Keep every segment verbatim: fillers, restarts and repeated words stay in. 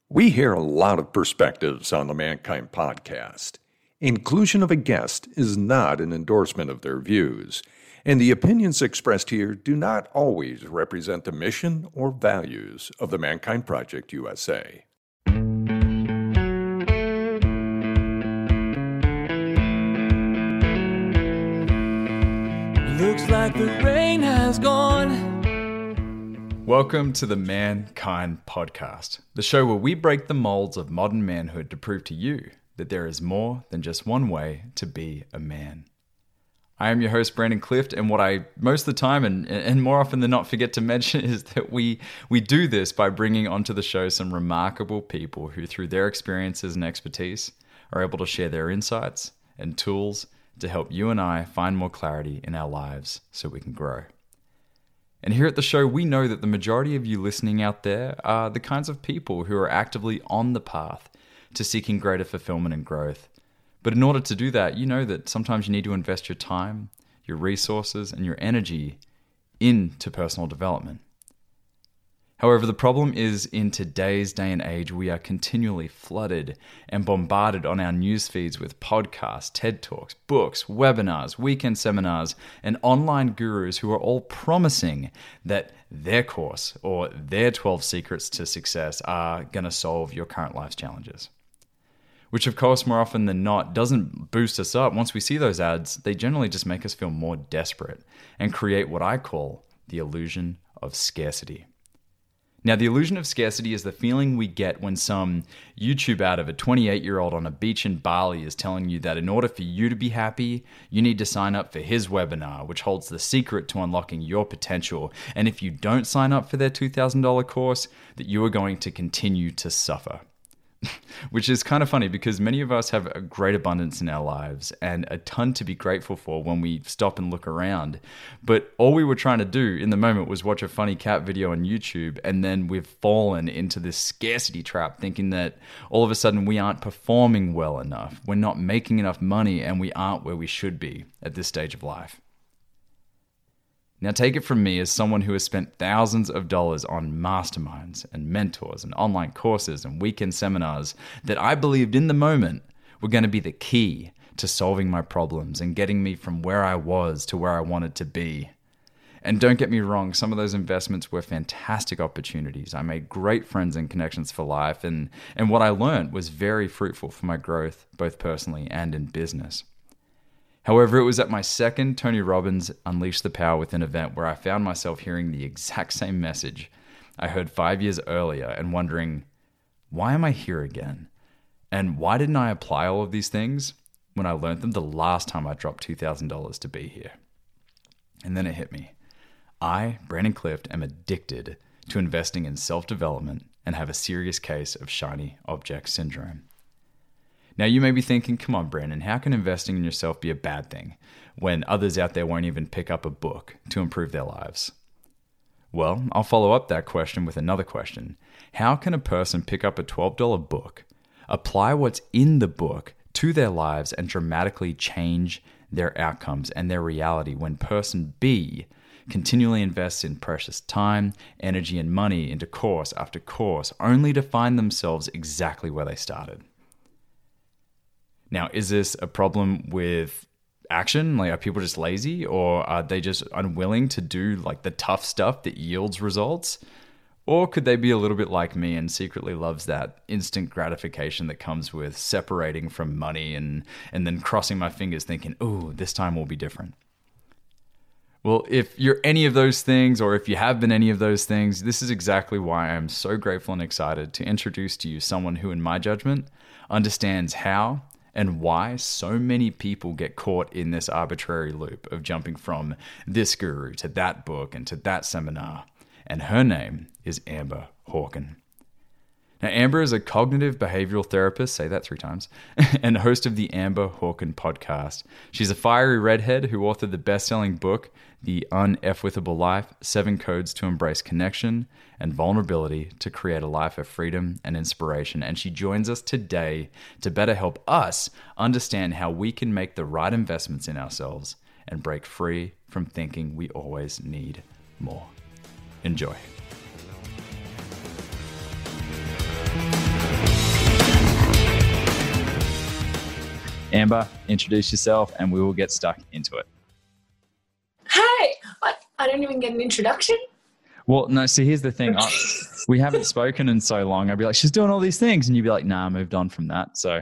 We hear a lot of perspectives on the Mankind podcast. Inclusion of a guest is not an endorsement of their views, and the opinions expressed here do not always represent the mission or values of the Mankind Project U S A. Looks like the rain has gone. Welcome to the Mankind Podcast, the show where we break the molds of modern manhood to prove to you that there is more than just one way to be a man. I am your host, Brandon Clift, and what I most of the time and, and more often than not forget to mention is that we, we do this by bringing onto the show some remarkable people who, through their experiences and expertise, are able to share their insights and tools to help you and I find more clarity in our lives so we can grow. And here at the show, we know that the majority of you listening out there are the kinds of people who are actively on the path to seeking greater fulfillment and growth. But in order to do that, you know that sometimes you need to invest your time, your resources, and your energy into personal development. However, the problem is in today's day and age, we are continually flooded and bombarded on our news feeds with podcasts, TED Talks, books, webinars, weekend seminars, and online gurus who are all promising that their course or their twelve secrets to success are going to solve your current life's challenges. Which, of course, more often than not, doesn't boost us up. Once we see those ads, they generally just make us feel more desperate and create what I call the illusion of scarcity. Now, the illusion of scarcity is the feeling we get when some YouTube ad of a twenty-eight-year-old on a beach in Bali is telling you that in order for you to be happy, you need to sign up for his webinar, which holds the secret to unlocking your potential. And if you don't sign up for their two thousand dollars course, that you are going to continue to suffer. Which is kind of funny because many of us have a great abundance in our lives and a ton to be grateful for when we stop and look around. But all we were trying to do in the moment was watch a funny cat video on YouTube, and then we've fallen into this scarcity trap thinking that all of a sudden we aren't performing well enough, we're not making enough money, and we aren't where we should be at this stage of life. Now, take it from me as someone who has spent thousands of dollars on masterminds and mentors and online courses and weekend seminars that I believed in the moment were going to be the key to solving my problems and getting me from where I was to where I wanted to be. And don't get me wrong, some of those investments were fantastic opportunities. I made great friends and connections for life, and, and what I learned was very fruitful for my growth, both personally and in business. However, it was at my second Tony Robbins Unleash the Power Within event where I found myself hearing the exact same message I heard five years earlier and wondering, why am I here again? And why didn't I apply all of these things when I learned them the last time I dropped two thousand dollars to be here? And then it hit me. I, Brandon Clift, am addicted to investing in self-development and have a serious case of shiny object syndrome. Now, you may be thinking, come on, Brandon, how can investing in yourself be a bad thing when others out there won't even pick up a book to improve their lives? Well, I'll follow up that question with another question. How can a person pick up a twelve dollars book, apply what's in the book to their lives, and dramatically change their outcomes and their reality when person B continually invests in precious time, energy, and money into course after course, only to find themselves exactly where they started? Now, is this a problem with action? Like, are people just lazy, or are they just unwilling to do like the tough stuff that yields results? Or could they be a little bit like me and secretly loves that instant gratification that comes with separating from money and, and then crossing my fingers thinking, oh, this time will be different? Well, if you're any of those things, or if you have been any of those things, this is exactly why I'm so grateful and excited to introduce to you someone who, in my judgment, understands how and why so many people get caught in this arbitrary loop of jumping from this guru to that book and to that seminar. And her name is Amber Hawken. Now, Amber is a cognitive behavioral therapist, say that three times, and host of the Amber Hawken podcast. She's a fiery redhead who authored the best-selling book, The Un-F-Withable Life, Seven Codes to Embrace Connection and Vulnerability to Create a Life of Freedom and Inspiration. And she joins us today to better help us understand how we can make the right investments in ourselves and break free from thinking we always need more. Enjoy. Amber, introduce yourself and we will get stuck into it. Hey, I, I don't even get an introduction. Well, no, see, here's the thing. I, we haven't spoken in so long. I'd be like, she's doing all these things. And you'd be like, nah, I moved on from that. So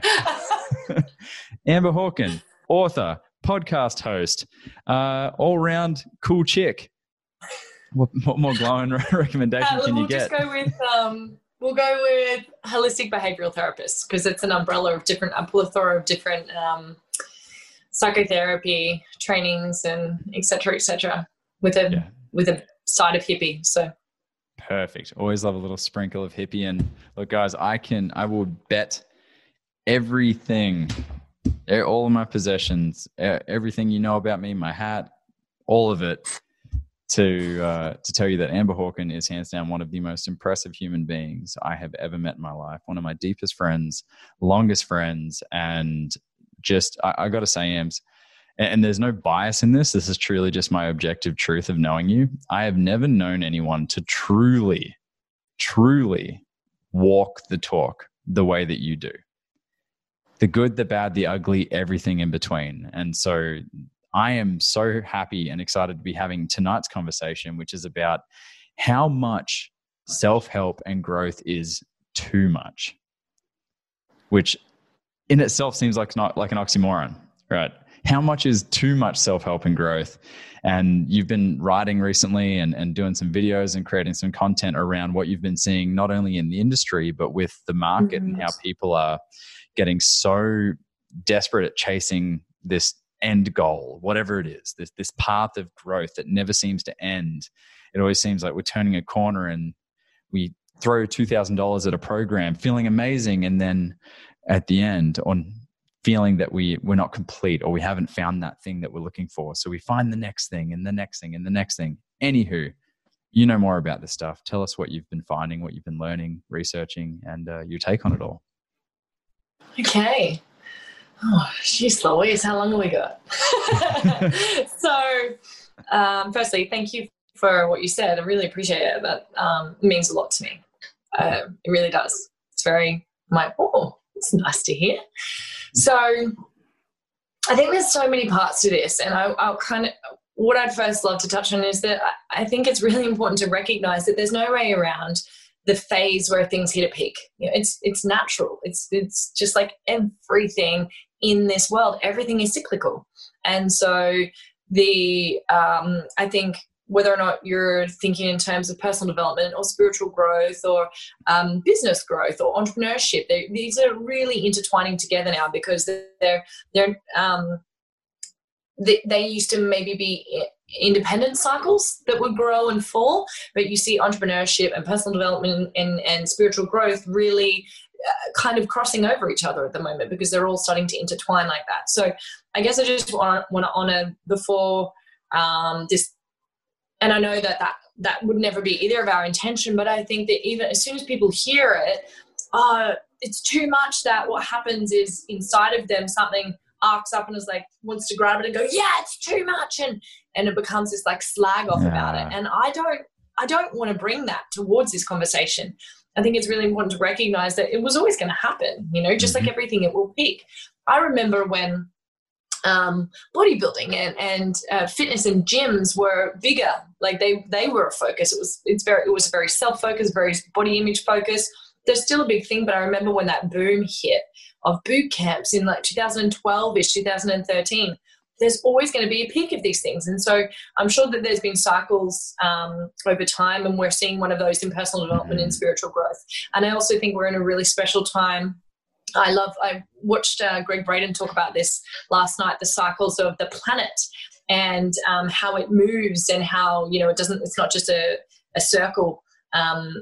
Amber Hawken, author, podcast host, uh, all-round cool chick. What, what more glowing recommendation uh, can we'll you get? We'll just go with, um, we'll go with holistic behavioral therapist because it's an umbrella of different, a plethora of different um, psychotherapy trainings and et cetera, et cetera, with a, yeah. with a side of hippie. So perfect. Always love a little sprinkle of hippie. And look, guys, I can, I will bet everything, all of my possessions, everything you know about me, my hat, all of it, to uh, to tell you that Amber Hawken is hands down one of the most impressive human beings I have ever met in my life. One of my deepest friends, longest friends, and just, I, I got to say, Ams, and, and there's no bias in this. This is truly just my objective truth of knowing you. I have never known anyone to truly, truly walk the talk the way that you do. The good, the bad, the ugly, everything in between. And so I am so happy and excited to be having tonight's conversation, which is about how much self-help and growth is too much, which in itself seems like not like an oxymoron, right? How much is too much self-help and growth? And you've been writing recently and, and doing some videos and creating some content around what you've been seeing, not only in the industry, but with the market mm-hmm. and how people are getting so desperate at chasing this end goal, whatever it is, this this path of growth that never seems to end. It always seems like we're turning a corner and we throw two thousand dollars at a program feeling amazing, and then at the end on feeling that we we're not complete or we haven't found that thing that we're looking for. So we find the next thing and the next thing and the next thing. Anywho, you know more about this stuff. Tell us what you've been finding, what you've been learning, researching, and uh, your take on it all. Okay. Oh, geez, Louise, how long have we got? so, um, firstly, thank you for what you said. I really appreciate it. That um, means a lot to me. Uh, it really does. It's very, I'm like, oh, it's nice to hear. So, I think there's so many parts to this, and I, I'll kind of, what I'd first love to touch on is that I, I think it's really important to recognize that there's no way around the phase where things hit a peak. You know, it's it's natural. It's it's just like everything in this world, everything is cyclical. And so the um, I think whether or not you're thinking in terms of personal development or spiritual growth or um, business growth or entrepreneurship, these are really intertwining together now because they're they're um, they, they used to maybe be independent cycles that would grow and fall, but you see entrepreneurship and personal development and, and spiritual growth really uh, kind of crossing over each other at the moment because they're all starting to intertwine like that. So I guess I just want, want to honor before um, this, and I know that, that that would never be either of our intention, but I think that even as soon as people hear it, uh, it's too much that what happens is inside of them something arcs up and is like wants to grab it and go, yeah, it's too much, and and it becomes this like slag off yeah. about it. And I don't I don't want to bring that towards this conversation. I think it's really important to recognize that it was always going to happen, you know, just mm-hmm. like everything, it will peak. I remember when um, bodybuilding and, and uh, fitness and gyms were bigger, like they they were a focus. It was it's very it was very self-focused, very body image focused. There's still a big thing, but I remember when that boom hit of boot camps in like two thousand twelve-ish, two thousand thirteen, there's always going to be a peak of these things. And so I'm sure that there's been cycles um, over time, and we're seeing one of those in personal development and spiritual growth. And I also think we're in a really special time. I love, I watched uh, Greg Braden talk about this last night, the cycles of the planet and um, how it moves and how, you know, it doesn't, it's not just a, a circle um,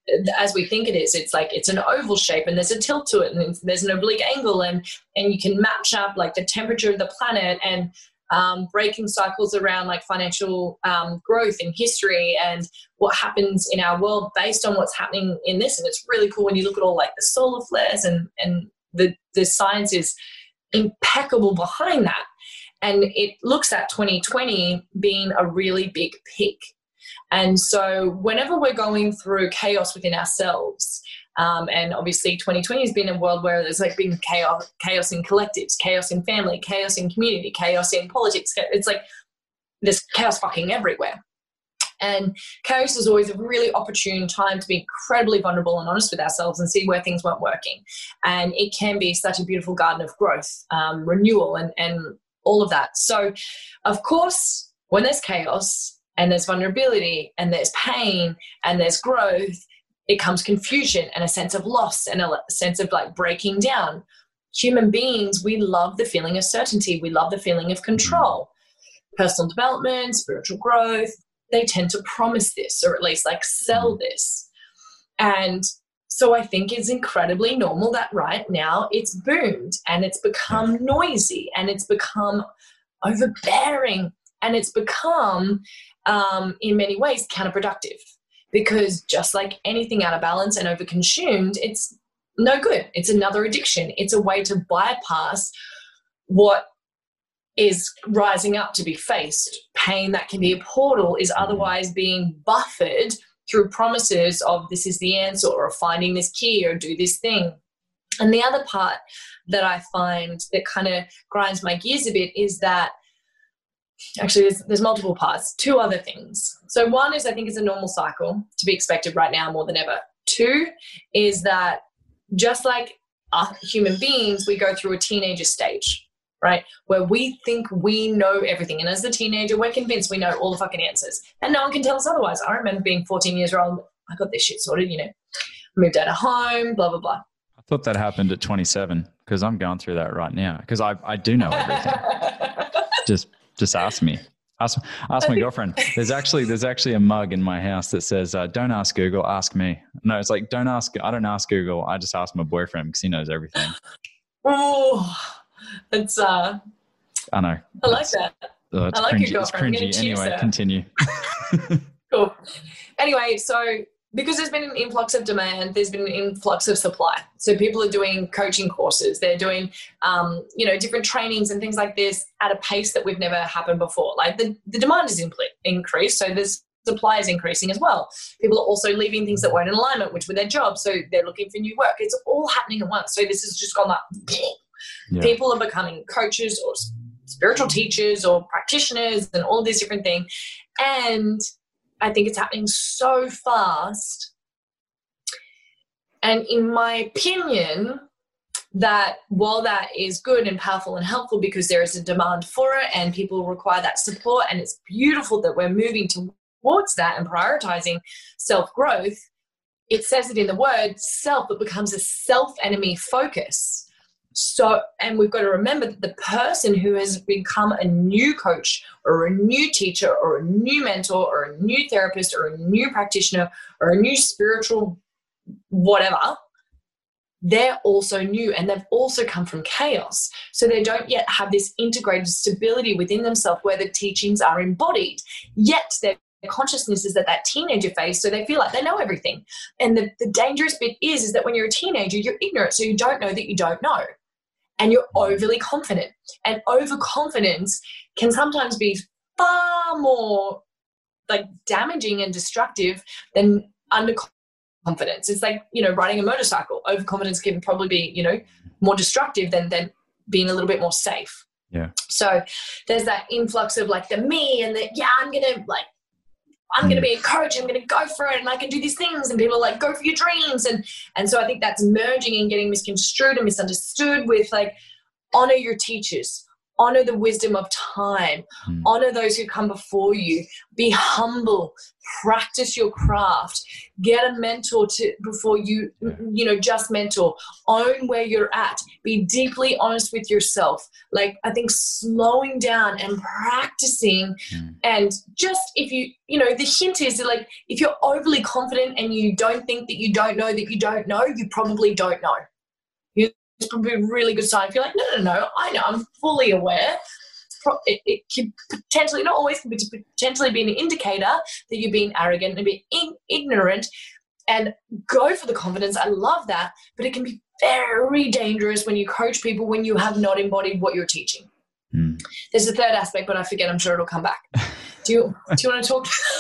as we think it is. It's like it's an oval shape and there's a tilt to it and there's an oblique angle, and and you can match up like the temperature of the planet and um, breaking cycles around like financial um, growth in history and what happens in our world based on what's happening in this. And it's really cool when you look at all like the solar flares and and the the science is impeccable behind that. And it looks at twenty twenty being a really big peak. And so whenever we're going through chaos within ourselves, Um, and obviously twenty twenty has been a world where there's like been chaos, chaos in collectives, chaos in family, chaos in community, chaos in politics. It's like there's chaos fucking everywhere. And chaos is always a really opportune time to be incredibly vulnerable and honest with ourselves and see where things weren't working. And it can be such a beautiful garden of growth, um, renewal, and, and all of that. So, of course, when there's chaos and there's vulnerability and there's pain and there's growth, it comes confusion and a sense of loss and a sense of like breaking down. Human beings, we love the feeling of certainty. We love the feeling of control. Personal development, spiritual growth, they tend to promise this, or at least like sell this. And so I think it's incredibly normal that right now it's boomed and it's become noisy and it's become overbearing and it's become, um, in many ways, counterproductive, because just like anything out of balance and overconsumed, it's no good. It's another addiction. It's a way to bypass what is rising up to be faced. Pain that can be a portal is otherwise being buffered through promises of this is the answer, or finding this key, or do this thing. And the other part that I find that kind of grinds my gears a bit is that actually there's, there's multiple parts. Two other things. So one is I think it's a normal cycle to be expected right now more than ever. Two is that just like us human beings, we go through a teenager stage, right? Where we think we know everything. And as a teenager, we're convinced we know all the fucking answers. And no one can tell us otherwise. I remember being fourteen years old. I got this shit sorted, you know, moved out of home, blah, blah, blah. I thought that happened at twenty-seven because I'm going through that right now because I, I do know everything. just just ask me. Ask, ask my girlfriend. There's actually there's actually a mug in my house that says, uh, don't ask Google, ask me. No, it's like, don't ask. I don't ask Google. I just ask my boyfriend because he knows everything. Oh, it's, uh, I know. I like that. Uh, it's I like cringy. your It's girlfriend. cringy. Anyway, her. Continue. Cool. Anyway, so because there's been an influx of demand, there's been an influx of supply. So people are doing coaching courses. They're doing, um, you know, different trainings and things like this at a pace that we've never happened before. Like the, the demand is impl- increased, so there's supply is increasing as well. People are also leaving things that weren't in alignment, which were their jobs. So they're looking for new work. It's all happening at once. So this has just gone like, yeah. People are becoming coaches or spiritual teachers or practitioners and all these different things. And I think it's happening so fast. And in my opinion, that while that is good and powerful and helpful because there is a demand for it and people require that support, and it's beautiful that we're moving towards that and prioritizing self-growth, it says it in the word self, it becomes a self-enemy focus. So, and we've got to remember that the person who has become a new coach or a new teacher or a new mentor or a new therapist or a new practitioner or a new spiritual whatever, they're also new and they've also come from chaos. So they don't yet have this integrated stability within themselves where the teachings are embodied, yet their consciousness is at that teenager phase, so they feel like they know everything. And the, the dangerous bit is, is that when you're a teenager, you're ignorant, so you don't know that you don't know. And you're overly confident. And overconfidence can sometimes be far more like damaging and destructive than underconfidence. It's like, you know, riding a motorcycle. Overconfidence can probably be, you know, more destructive than, than being a little bit more safe. Yeah. So there's that influx of like the me and the, yeah, I'm going to like, I'm going to be a coach. I'm going to go for it and I can do these things. And people are like, go for your dreams. And, and so I think that's merging and getting misconstrued and misunderstood with like, honor your teachers, honor the wisdom of time, mm. honor those who come before you, be humble, practice your craft, get a mentor to before you, yeah. you know, just mentor, own where you're at, be deeply honest with yourself. Like I think slowing down and practicing mm. and just if you, you know, the hint is that like if you're overly confident and you don't think that you don't know that you don't know, you probably don't know. It's probably a really good sign if you're like, no, no, no, I know, I'm fully aware. It, it could potentially, not always, but potentially be an indicator that you're being arrogant and being in, ignorant, and go for the confidence. I love that, but it can be very dangerous when you coach people when you have not embodied what you're teaching. Mm. There's a third aspect, but I forget. I'm sure it'll come back. Do you, do you want to talk?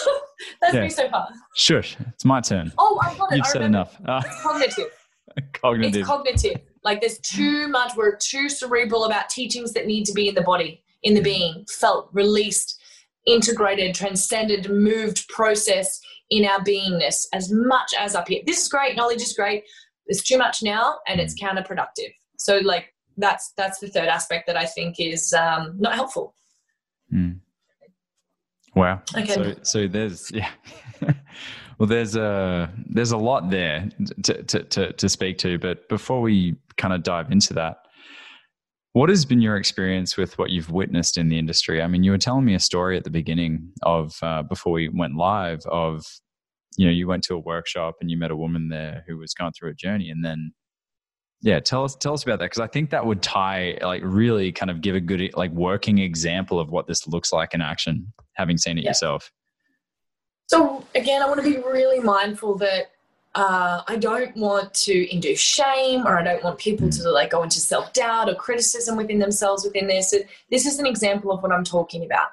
That's Yeah. me so far. Shush. It's my turn. Oh, I got it. You've I said remember. enough. Uh, It's cognitive. cognitive. It's cognitive. Like there's too much, we're too cerebral about teachings that need to be in the body, in the being, felt, released, integrated, transcended, moved, processed in our beingness as much as up here. This is great. Knowledge is great. There's too much now and it's counterproductive. So like that's, that's the third aspect that I think is um, not helpful. Mm. Wow. Okay. So, so there's, yeah. Well, there's a, there's a lot there to, to, to, to speak to, but before we kind of dive into that, what has been your experience with what you've witnessed in the industry? I mean, you were telling me a story at the beginning of, uh, before we went live of, you know, you went to a workshop and you met a woman there who was going through a journey, and then, yeah, tell us, tell us about that. Cause I think that would tie, like really kind of give a good, like working example of what this looks like in action, having seen it Yeah. yourself. So again, I want to be really mindful that uh, I don't want to induce shame, or I don't want people to like go into self-doubt or criticism within themselves within this. It, this is an example of what I'm talking about.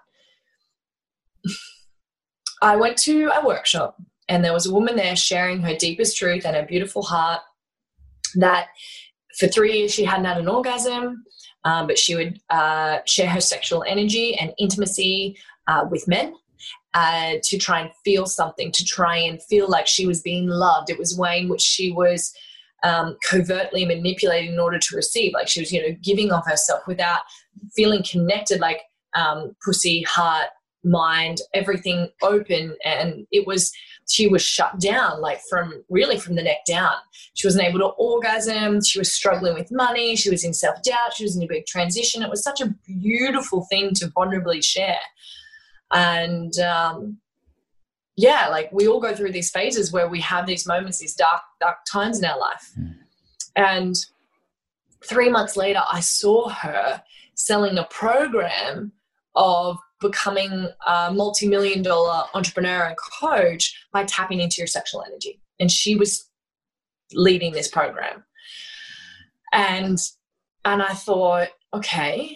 I went to a workshop and there was a woman there sharing her deepest truth and her beautiful heart that for three years she hadn't had an orgasm, um, but she would uh, share her sexual energy and intimacy uh, with men. Uh, to try and feel something, to try and feel like she was being loved. It was a way in which she was um, covertly manipulated in order to receive. Like she was, you know, giving of herself without feeling connected, like um, pussy, heart, mind, everything open. And it was, she was shut down, like from really from the neck down. She wasn't able to orgasm. She was struggling with money. She was in self-doubt. She was in a big transition. It was such a beautiful thing to vulnerably share. And, um, yeah, like we all go through these phases where we have these moments, these dark, dark times in our life. Mm. And three months later, I saw her selling a program of becoming a multi-million dollar entrepreneur and coach by tapping into your sexual energy. And she was leading this program. And, and I thought, okay,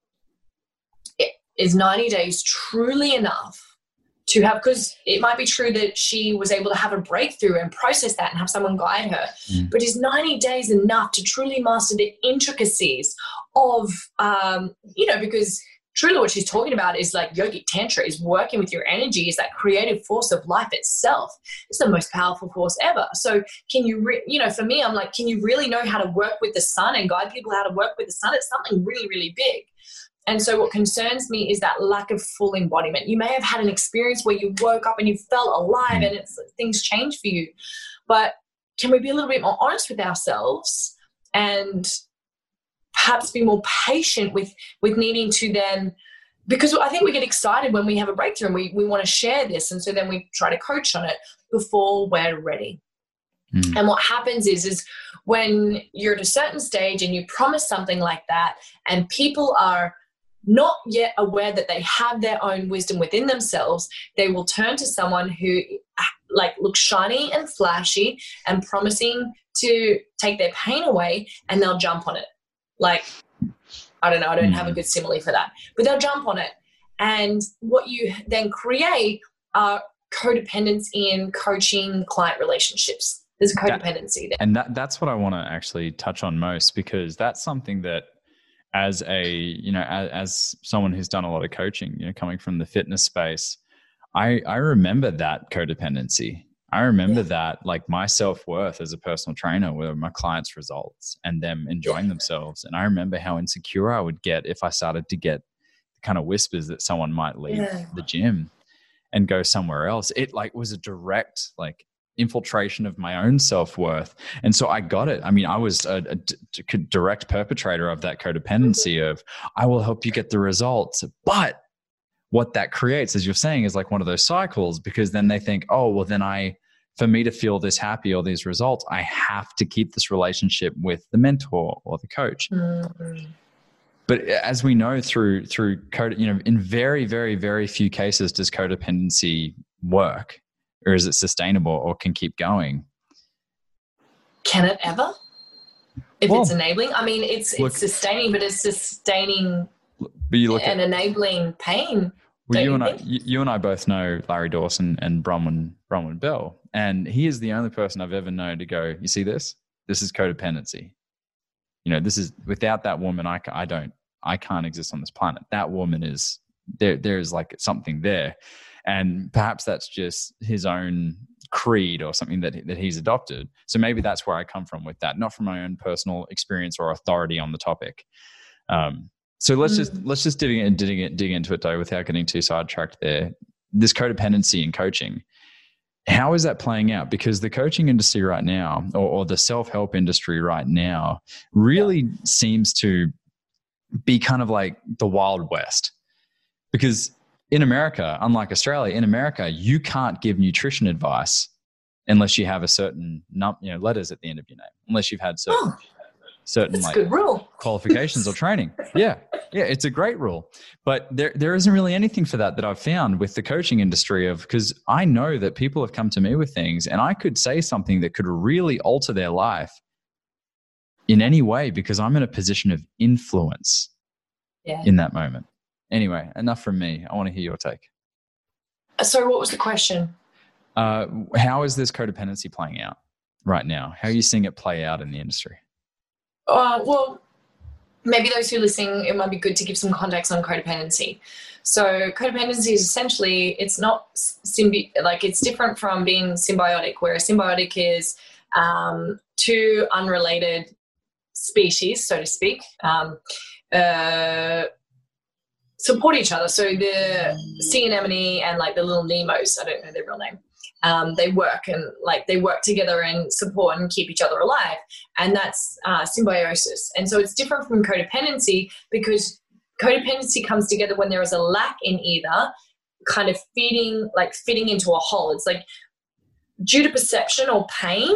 is ninety days truly enough to have, because it might be true that she was able to have a breakthrough and process that and have someone guide her, mm. but is ninety days enough to truly master the intricacies of, um, you know, because truly what she's talking about is like yogic tantra is working with your energy, is that creative force of life itself. It's the most powerful force ever. So can you, re- you know, for me, I'm like, can you really know how to work with the sun and guide people how to work with the sun? It's something really, really big. And so what concerns me is that lack of full embodiment. You may have had an experience where you woke up and you felt alive and it's, things changed for you. But can we be a little bit more honest with ourselves and perhaps be more patient with, with needing to then, because I think we get excited when we have a breakthrough and we, we want to share this. And so then we try to coach on it before we're ready. Mm. And what happens is, is when you're at a certain stage and you promise something like that and people are not yet aware that they have their own wisdom within themselves, they will turn to someone who like looks shiny and flashy and promising to take their pain away, and they'll jump on it. Like, I don't know, I don't have a good simile for that, but they'll jump on it. And what you then create are codependence in coaching client relationships. There's a codependency there. And that, that's what I want to actually touch on most, because that's something that as a, you know, as, as someone who's done a lot of coaching, you know, coming from the fitness space, I, I remember that codependency. I remember yeah. that, like my self-worth as a personal trainer were my clients' results and them enjoying yeah. themselves. And I remember how insecure I would get if I started to get the kind of whispers that someone might leave yeah. the gym and go somewhere else. It like was a direct, like, infiltration of my own self-worth. And so I got it. I mean, I was a, a d- direct perpetrator of that codependency of, I will help you get the results. But what that creates, as you're saying, is like one of those cycles, because then they think, oh, well, then I, for me to feel this happy or these results, I have to keep this relationship with the mentor or the coach. Mm-hmm. But as we know through, through code, you know, in very, very, very few cases does codependency work. Or is it sustainable or can keep going? Can it ever? If well, it's enabling? I mean, it's look, it's sustaining, but it's sustaining but you look and at, enabling pain. Well, you and I, you, you and I both know Larry Dawson and Bronwyn Bronwyn Bell, and he is the only person I've ever known to go, you see this? This is codependency. You know, this is without that woman, I, I don't, I can't exist on this planet. That woman is there. There's like something there, and perhaps that's just his own creed or something that that he's adopted. So maybe that's where I come from with that, not from my own personal experience or authority on the topic. Um, So let's just let's just dig in, dig, dig into it though, without getting too sidetracked there. This codependency in coaching, how is that playing out? Because the coaching industry right now, or, or the self-help industry right now, really yeah. seems to be kind of like the Wild West. Because in America, unlike Australia, in America, you can't give nutrition advice unless you have a certain num- you know letters at the end of your name, unless you've had certain. Oh. certain That's like a good rule. qualifications or training. Yeah. Yeah. It's a great rule, but there, there isn't really anything for that that I've found with the coaching industry of, because I know that people have come to me with things and I could say something that could really alter their life in any way because I'm in a position of influence yeah. in that moment. Anyway, enough from me. I want to hear your take. So what was the question? Uh, how is this codependency playing out right now? How are you seeing it play out in the industry? Uh, well, maybe those who are listening, it might be good to give some context on codependency. So codependency is essentially, it's not symbi- like it's different from being symbiotic, where a symbiotic is um, two unrelated species, so to speak, um, uh, support each other. So the sea anemone and like the little Nemos, I don't know their real name. Um, they work and like they work together and support and keep each other alive. And that's uh, symbiosis. And so it's different from codependency because codependency comes together when there is a lack in either, kind of feeding, like fitting into a hole. It's like due to perception or pain,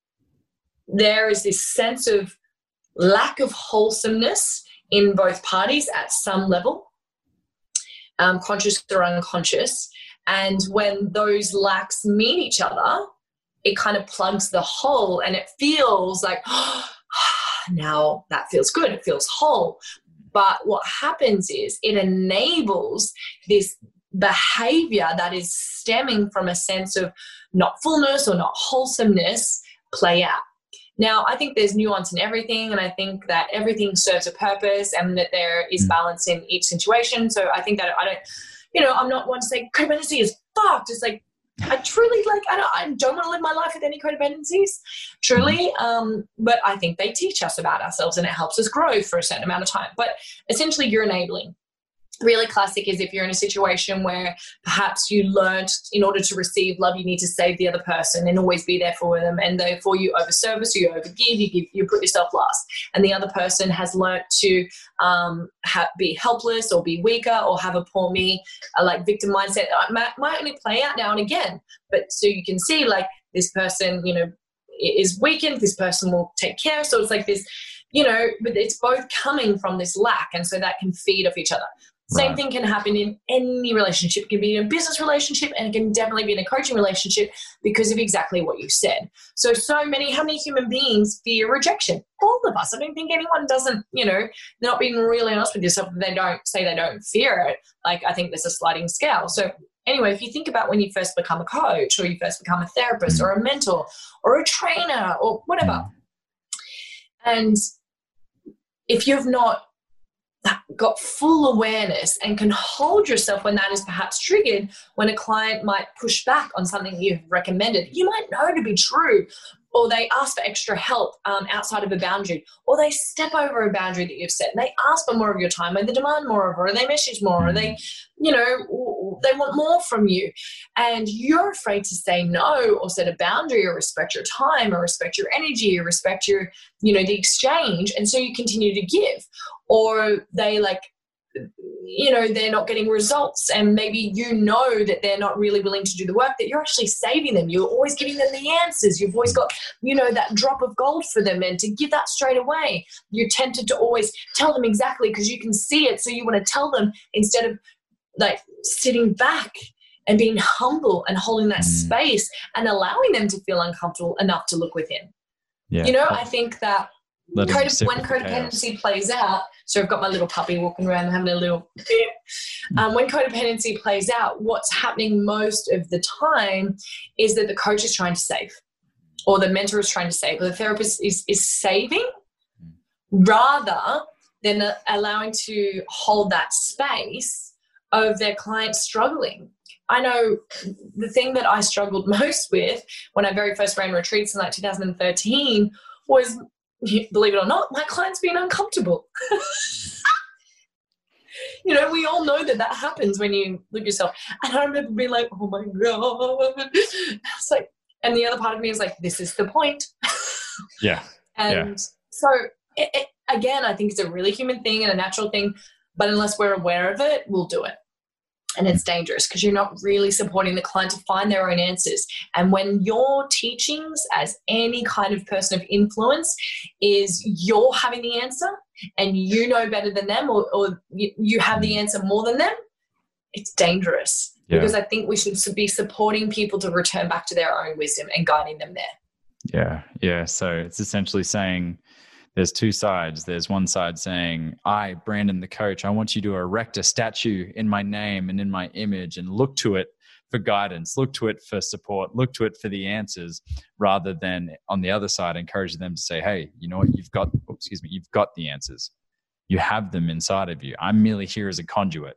there is this sense of lack of wholesomeness in both parties at some level, um, conscious or unconscious. And when those lacks meet each other, it kind of plugs the hole and it feels like, oh, now that feels good. It feels whole. But what happens is it enables this behavior that is stemming from a sense of not fullness or not wholesomeness play out. Now, I think there's nuance in everything, and I think that everything serves a purpose and that there is balance in each situation. So I think that I don't, you know, I'm not one to say codependency is fucked. It's like, I truly like, I don't, I don't want to live my life with any codependencies, truly. Um, but I think they teach us about ourselves and it helps us grow for a certain amount of time. But essentially you're enabling. Really classic is if you're in a situation where perhaps you learned in order to receive love, you need to save the other person and always be there for them. And therefore you overservice, you overgive, you give, you put yourself last. And the other person has learnt to um, ha- be helpless or be weaker or have a poor me, uh, like victim mindset. It might, might only play out now and again. But so you can see like this person, you know, is weakened, this person will take care. So it's like this, you know, but it's both coming from this lack. And so that can feed off each other. Same right. thing can happen in any relationship. It can be in a business relationship and it can definitely be in a coaching relationship because of exactly what you said. So, so many, how many human beings fear rejection? All of us. I don't think anyone doesn't, you know, they're not being really honest with yourself. They don't say they don't fear it. Like, I think there's a sliding scale. So anyway, if you think about when you first become a coach or you first become a therapist or a mentor or a trainer or whatever, and if you've not got full awareness and can hold yourself when that is perhaps triggered, when a client might push back on something you've recommended, you might know to be true, or they ask for extra help um, outside of a boundary, or they step over a boundary that you've set and they ask for more of your time, or they demand more of it, or they message more, or they, you know, they want more from you. And you're afraid to say no or set a boundary or respect your time or respect your energy or respect your, you know, the exchange. And so you continue to give. Or they like, you know, they're not getting results and maybe you know that they're not really willing to do the work, that you're actually saving them. You're always giving them the answers. You've always got, you know, that drop of gold for them, and to give that straight away. You're tempted to always tell them exactly because you can see it. So you want to tell them instead of like sitting back and being humble and holding that mm. space and allowing them to feel uncomfortable enough to look within. Yeah. You know, I think that Let them Code- sit when with the chaos. codependency plays out, so I've got my little puppy walking around having a little. Um, when codependency plays out, what's happening most of the time is that the coach is trying to save, or the mentor is trying to save, or the therapist is is saving, rather than allowing to hold that space of their client struggling. I know the thing that I struggled most with when I very first ran retreats in like two thousand thirteen was, believe it or not, my clients being uncomfortable. You know, we all know that that happens when you look yourself. And I remember being like, oh my God. It's like, and the other part of me is like, this is the point. Yeah. And yeah. so, it, it, again, I think it's a really human thing and a natural thing, but unless we're aware of it, we'll do it. And it's dangerous because you're not really supporting the client to find their own answers. And when your teachings as any kind of person of influence is you're having the answer and you know better than them, or, or you, you have the answer more than them, it's dangerous. Yeah. Because I think we should be supporting people to return back to their own wisdom and guiding them there. Yeah. Yeah. So it's essentially saying, there's two sides. There's one side saying, I, Brandon, the coach, I want you to erect a statue in my name and in my image and look to it for guidance, look to it for support, look to it for the answers, rather than on the other side, encouraging them to say, hey, you know what, you've got, oh, excuse me, you've got the answers. You have them inside of you. I'm merely here as a conduit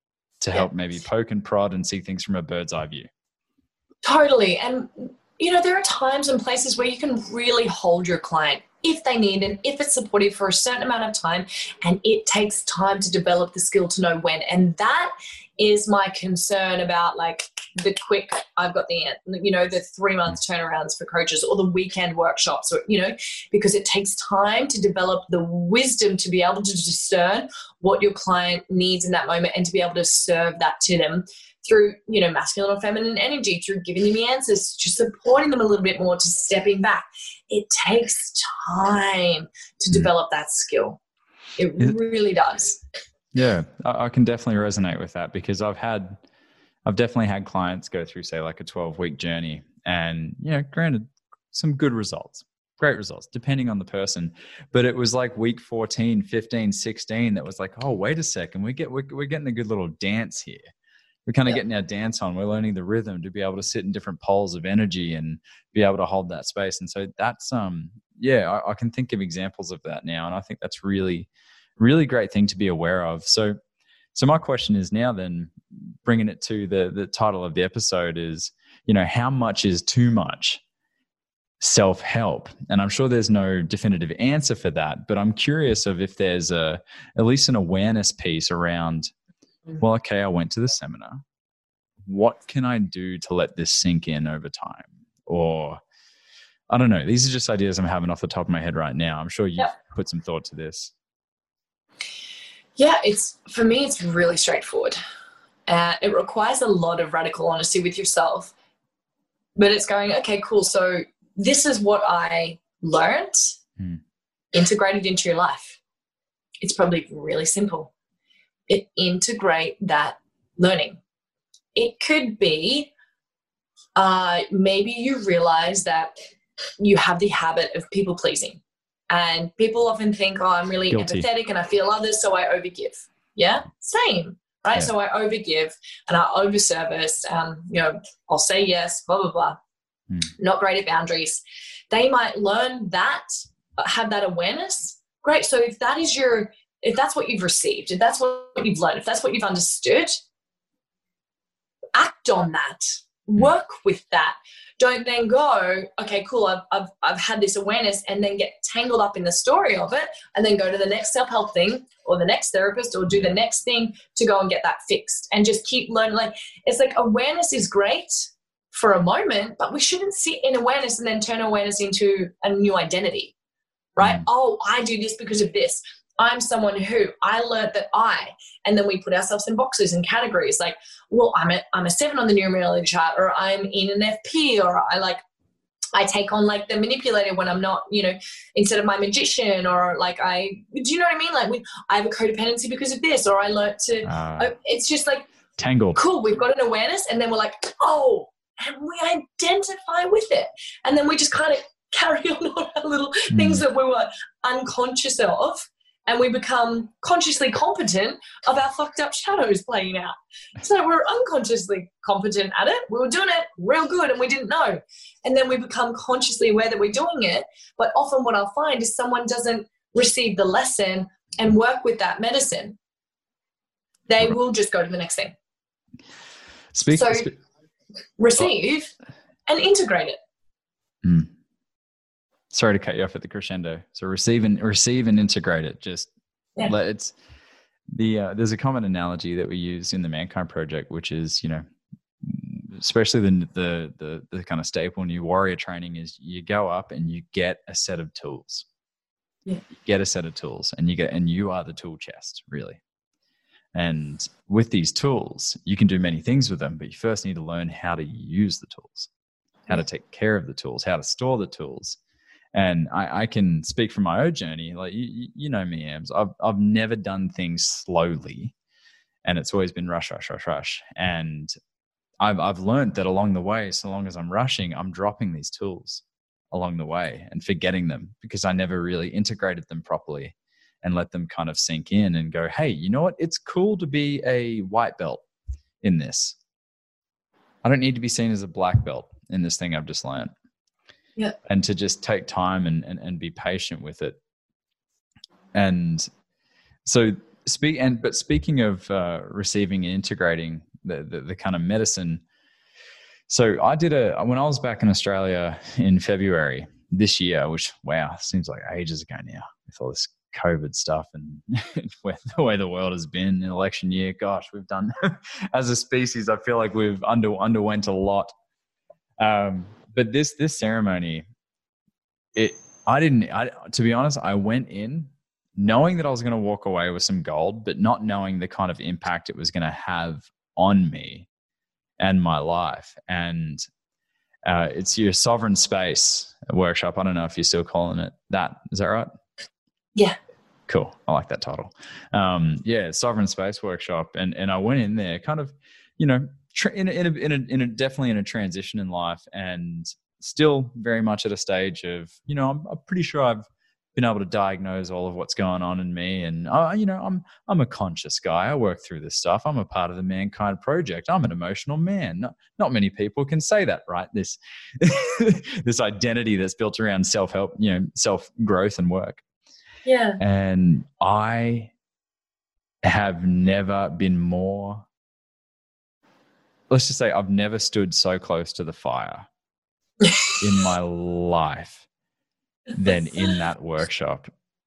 to help yeah. maybe poke and prod and see things from a bird's eye view. Totally. And, you know, there are times and places where you can really hold your client if they need and if it's supportive for a certain amount of time, and it takes time to develop the skill to know when. And that is my concern about like the quick, I've got the, you know, the three month turnarounds for coaches or the weekend workshops, or, you know, because it takes time to develop the wisdom to be able to discern what your client needs in that moment and to be able to serve that to them through, you know, masculine or feminine energy, through giving them the answers, just supporting them a little bit more, to stepping back. It takes time to develop that skill. It really does. Yeah, I can definitely resonate with that, because I've had, I've definitely had clients go through, say, like a twelve week journey, and, you know, granted, some good results, great results, depending on the person. But it was like week fourteen, fifteen, sixteen that was like, oh, wait a second, we get, we're, we're getting a good little dance here. We're kind of yep. getting our dance on. We're learning the rhythm to be able to sit in different poles of energy and be able to hold that space. And so that's, um, yeah, I, I can think of examples of that now. And I think that's really, really great thing to be aware of. So, so my question is now then, bringing it to the, the title of the episode is, you know, how much is too much self-help? And I'm sure there's no definitive answer for that, but I'm curious of if there's a, at least an awareness piece around, well, okay, I went to the seminar. What can I do to let this sink in over time? Or, I don't know. These are just ideas I'm having off the top of my head right now. I'm sure you've yep. put some thought to this. Yeah, it's, for me, it's really straightforward. Uh, it requires a lot of radical honesty with yourself. But it's going, okay, cool. So this is what I learned, hmm. integrated into your life. It's probably really simple. It integrate that learning. It could be uh, maybe you realize that you have the habit of people pleasing, and people often think, oh, I'm really Guilty. empathetic and I feel others, so I overgive. Yeah, same, right? Yeah. So I overgive and I overservice. Um, you know, I'll say yes, blah blah blah. Hmm. Not great at boundaries. They might learn that, have that awareness. Great. So if that is your If that's what you've received, if that's what you've learned, if that's what you've understood, act on that. Work with that. Don't then go, okay, cool, I've, I've, I've had this awareness, and then get tangled up in the story of it, and then go to the next self-help thing or the next therapist or do the next thing to go and get that fixed, and just keep learning. Like, it's like awareness is great for a moment, but we shouldn't sit in awareness and then turn awareness into a new identity, right? Mm. Oh, I do this because of this. I'm someone who I learned that I, and then we put ourselves in boxes and categories like, well, I'm a, I'm a seven on the numerology chart, or I'm in an F P, or I like, I take on like the manipulator when I'm not, you know, instead of my magician, or like I, do you know what I mean? Like we, I have a codependency because of this, or I learned to, uh, it's just like, tangled. Cool. We've got an awareness, and then we're like, oh, and we identify with it. And then we just kind of carry on all our little Mm. things that we were unconscious of, and we become consciously competent of our fucked up shadows playing out. So we're unconsciously competent at it. We were doing it real good and we didn't know. And then we become consciously aware that we're doing it. But often what I'll find is someone doesn't receive the lesson and work with that medicine. They Right. will just go to the next thing. Speak, So spe- receive and integrate it. Mm. Sorry to cut you off at the crescendo. So receive and receive and integrate it. Just Yeah. let it's the uh, there's a common analogy that we use in the Mankind Project, which is, you know, especially the the the, the kind of staple new warrior training is you go up and you get a set of tools. Yeah. You get a set of tools, and you get and you are the tool chest, really. And with these tools, you can do many things with them, but you first need to learn how to use the tools, how to take care of the tools, how to store the tools. And I, I can speak from my own journey. Like, you, you know me, Ams. I've, I've never done things slowly, and it's always been rush, rush, rush, rush. And I've, I've learned that along the way, so long as I'm rushing, I'm dropping these tools along the way and forgetting them because I never really integrated them properly and let them kind of sink in and go, hey, you know what? It's cool to be a white belt in this. I don't need to be seen as a black belt in this thing I've just learned. Yeah. And to just take time and, and, and be patient with it. And so speak, and, but speaking of uh, receiving and integrating the, the, the kind of medicine. So I did a, when I was back in Australia in February this year, which, wow, seems like ages ago now with all this COVID stuff and the way the world has been in election year. Gosh, we've done as a species, I feel like we've under underwent a lot. Um, but this this ceremony, it I didn't. I, to be honest, I went in knowing that I was going to walk away with some gold, but not knowing the kind of impact it was going to have on me and my life. And uh, it's your Sovereign Space workshop. I don't know if you're still calling it that. Is that right? Yeah. Cool. I like that title. Um, yeah, Sovereign Space Workshop. And and I went in there kind of, you know, tra- in, a, in, a, in, a, in a definitely in a transition in life, and still very much at a stage of, you know, I'm, I'm pretty sure I've been able to diagnose all of what's going on in me. And, uh, you know, I'm I'm a conscious guy. I work through this stuff. I'm a part of the Mankind Project. I'm an emotional man. Not, not many people can say that, right? This, this identity that's built around self-help, you know, self-growth and work. Yeah. And I have never been more, let's just say I've never stood so close to the fire in my life than in that workshop.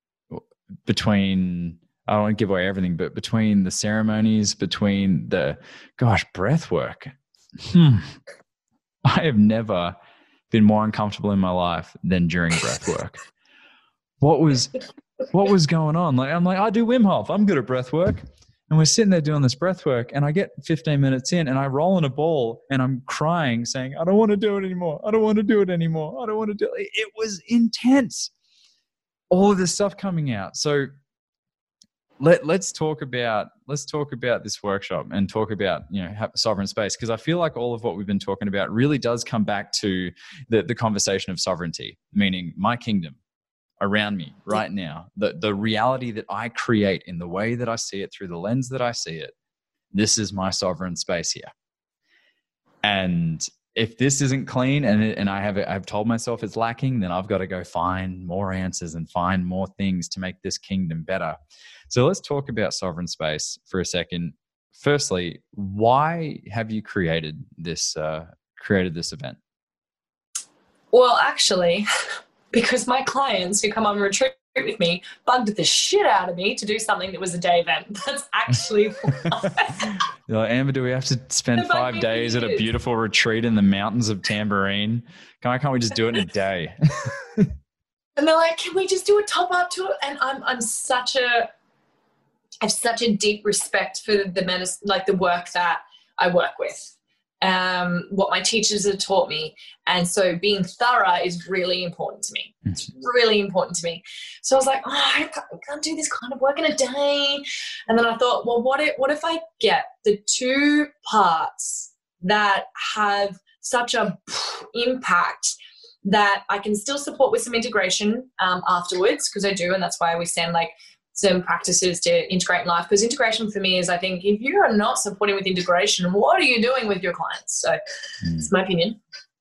Between, I don't want to give away everything, but between the ceremonies, between the, gosh, breath work. Hmm. I have never been more uncomfortable in my life than during breath work. What was... What was going on? Like, I'm like, I do Wim Hof. I'm good at breath work. And we're sitting there doing this breath work, and I get fifteen minutes in and I roll in a ball and I'm crying saying, I don't want to do it anymore. I don't want to do it anymore. I don't want to do it. It was intense. All of this stuff coming out. So let, let's talk about, let's talk about this workshop and talk about, you know, Sovereign Space. Because I feel like all of what we've been talking about really does come back to the, the conversation of sovereignty, meaning my kingdom around me right now, the the reality that I create in the way that I see it, through the lens that I see it. This is my sovereign space here. And if this isn't clean, and it, and I have I've told myself it's lacking, then I've got to go find more answers and find more things to make this kingdom better. So let's talk about sovereign space for a second. Firstly, why have you created this uh, created this event? Well, actually, because my clients who come on retreat with me bugged the shit out of me to do something that was a day event. That's actually why. You're like, Amber, do we have to spend five days at a beautiful retreat in the mountains of Tambourine? Why can't we just do it in a day? And they're like, can we just do a top up to it? And I'm I'm such a I have such a deep respect for the medicine, like the work that I work with. Um, what my teachers have taught me. And so being thorough is really important to me. It's really important to me. So I was like, oh, I can't, I can't do this kind of work in a day. And then I thought, well, what if, what if I get the two parts that have such a impact that I can still support with some integration um, afterwards, because I do, and that's why we send like some practices to integrate in life, because integration for me is, I think, if you are not supporting with integration, what are you doing with your clients? So mm. it's my opinion.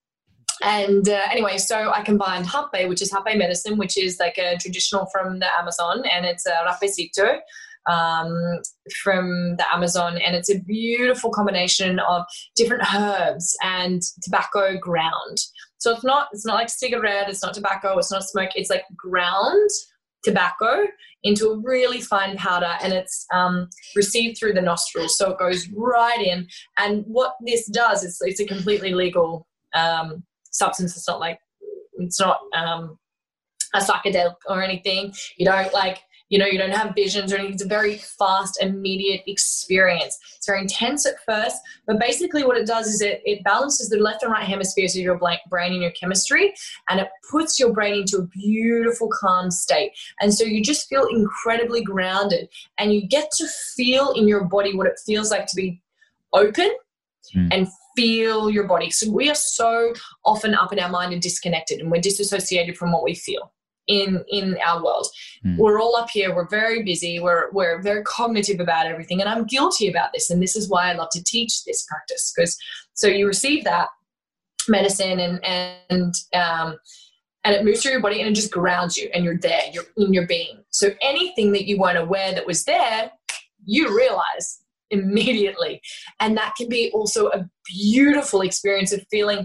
And uh, anyway, so I combined Hape, which is Hape medicine, which is like a traditional from the Amazon, and it's a Rapecito um, from the Amazon, and it's a beautiful combination of different herbs and tobacco ground. So it's not it's not like cigarette, it's not tobacco, it's not smoke, it's like ground tobacco into a really fine powder, and it's um, received through the nostrils, so it goes right in. And what this does is it's a completely legal um, substance. It's not like it's not um, a psychedelic or anything. You don't like you know you don't have visions or anything. It's a very fast, immediate experience. It's very intense at first, but basically what it does is it it balances the left and right hemispheres of your brain and your chemistry, and it puts your brain into a beautiful, calm state. And so you just feel incredibly grounded, and you get to feel in your body what it feels like to be open mm. and feel your body. So we are so often up in our mind and disconnected, and we're disassociated from what we feel in in our world. Mm. We're all up here, we're very busy, we're we're very cognitive about everything, and I'm guilty about this, and this is why I love to teach this practice, because so you receive that medicine and and um and it moves through your body, and it just grounds you, and you're there, you're in your being. So anything that you weren't aware that was there, you realize immediately. And that can be also a beautiful experience of feeling,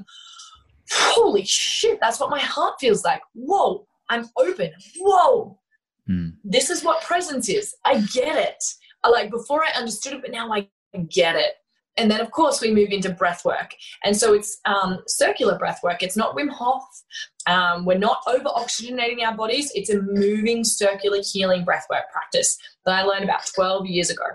holy shit, that's what my heart feels like. Whoa, I'm open. Whoa, mm. this is what presence is. I get it. I, like before I understood it, but now I get it. And then, of course, we move into breath work. And so it's um, circular breath work. It's not Wim Hof. Um, we're not over-oxygenating our bodies. It's a moving, circular, healing breath work practice that I learned about twelve years ago.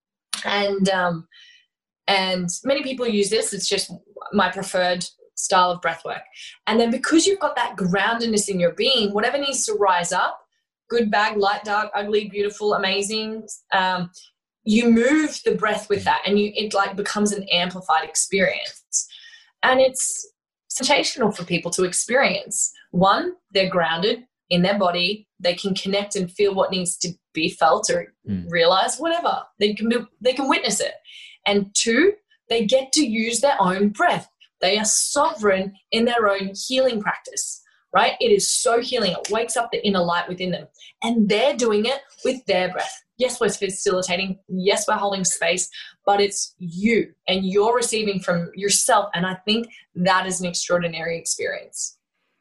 And um, and many people use this. It's just my preferred style of breath work. And then because you've got that groundedness in your being, whatever needs to rise up, good, bad, light, dark, ugly, beautiful, amazing, um, you move the breath with that, and you it like becomes an amplified experience. And it's sensational for people to experience. One, they're grounded in their body. They can connect and feel what needs to be felt or mm. realize, whatever. They can be, they can witness it. And two, they get to use their own breath. They are sovereign in their own healing practice, right? It is so healing. It wakes up the inner light within them. And they're doing it with their breath. Yes, we're facilitating. Yes, we're holding space, but it's you, and you're receiving from yourself. And I think that is an extraordinary experience.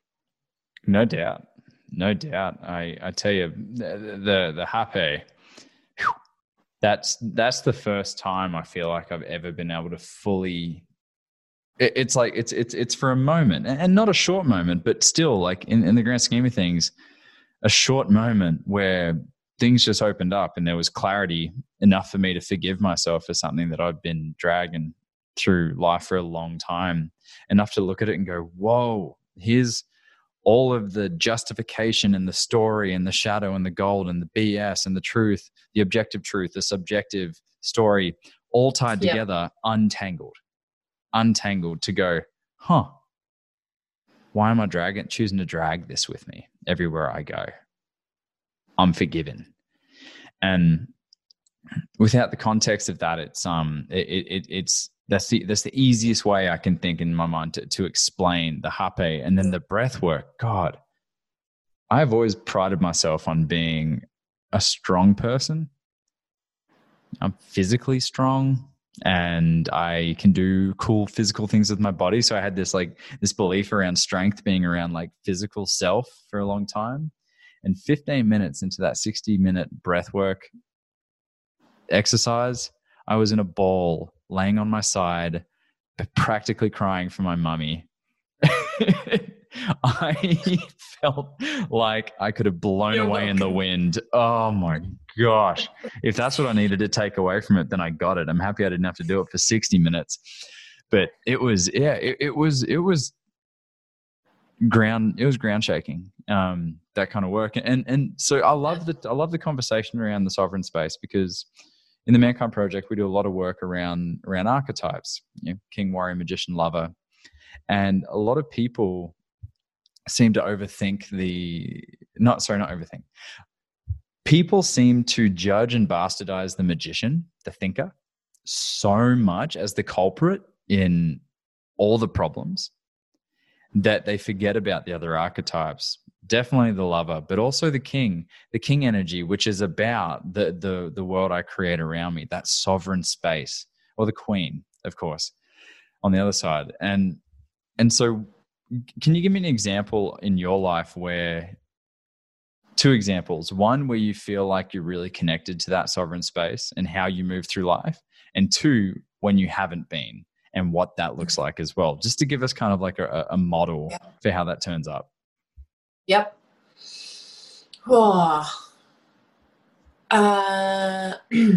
No doubt. No doubt. I, I tell you, the the, the Hape, whew, that's that's the first time I feel like I've ever been able to fully. It, it's like it's it's it's for a moment, and not a short moment, but still, like in, in the grand scheme of things, a short moment where things just opened up and there was clarity enough for me to forgive myself for something that I've been dragging through life for a long time, enough to look at it and go, whoa, here's all of the justification and the story and the shadow and the gold and the B S and the truth, the objective truth, the subjective story, all tied together, yep. untangled, untangled to go, huh, why am I dragging, choosing to drag this with me everywhere I go? I'm forgiven. And without the context of that, it's um, it, it it's that's the that's the easiest way I can think in my mind to, to explain the Hape. And then the breath work. God, I've always prided myself on being a strong person. I'm physically strong, and I can do cool physical things with my body. So I had this like this belief around strength being around like physical self for a long time. And fifteen minutes into that sixty minute breathwork exercise, I was in a ball, laying on my side, practically crying for my mummy. I felt like I could have blown You're away welcome. in the wind. Oh my gosh. If that's what I needed to take away from it, then I got it. I'm happy I didn't have to do it for sixty minutes. But it was, yeah, it, it was, it was ground, it was ground shaking. Um, that kind of work. And and so I love the I love the conversation around the sovereign space, because in the Mankind Project we do a lot of work around around archetypes, you know, king, warrior, magician, lover. And a lot of people seem to overthink the, not, sorry, not overthink. People seem to judge and bastardize the magician, the thinker, so much as the culprit in all the problems that they forget about the other archetypes. Definitely the lover, but also the king, the king energy, which is about the the the world I create around me, that sovereign space, or the queen, of course, on the other side. And and so can you give me an example in your life where, two examples, one where you feel like you're really connected to that sovereign space and how you move through life, and two, when you haven't been and what that looks like as well, just to give us kind of like a, a model yeah. for how that turns up. Yep. Oh. Uh,